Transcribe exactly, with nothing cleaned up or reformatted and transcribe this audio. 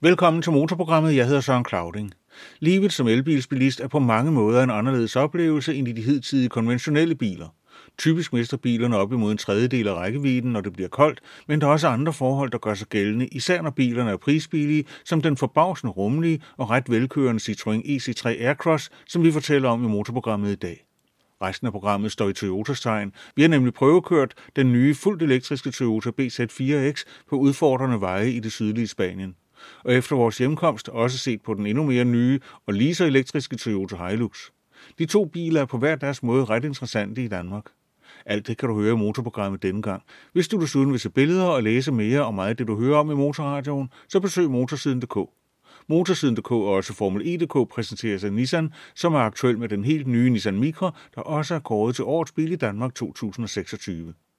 Velkommen til Motorprogrammet. Jeg hedder Søren Clauding. Livet som elbilsbilist er på mange måder en anderledes oplevelse end i de hidtidige konventionelle biler. Typisk mister bilerne op imod en tredjedel af rækkevidden, når det bliver koldt, men der er også andre forhold, der gør sig gældende, især når bilerne er prisbillige, som den forbavsende rummelige og ret velkørende Citroën E C tre Aircross, som vi fortæller om i Motorprogrammet i dag. Resten af programmet står i Toyotas tegn. Vi har nemlig prøvekørt den nye fuldt elektriske Toyota B Z fire X på udfordrende veje i det sydlige Spanien. Og efter vores hjemkomst også set på den endnu mere nye og lige så elektriske Toyota Hilux. De to biler er på hver deres måde ret interessante i Danmark. Alt det kan du høre i Motorprogrammet denne gang. Hvis du desuden vil se billeder og læse mere om meget af det, du hører om i Motorradioen, så besøg motorsiden punktum d k. Motorsiden punktum d k og også Formel E punktum d k præsenteres af Nissan, som er aktuel med den helt nye Nissan Micra, der også er kåret til årets bil i Danmark to tusind seksogtyve.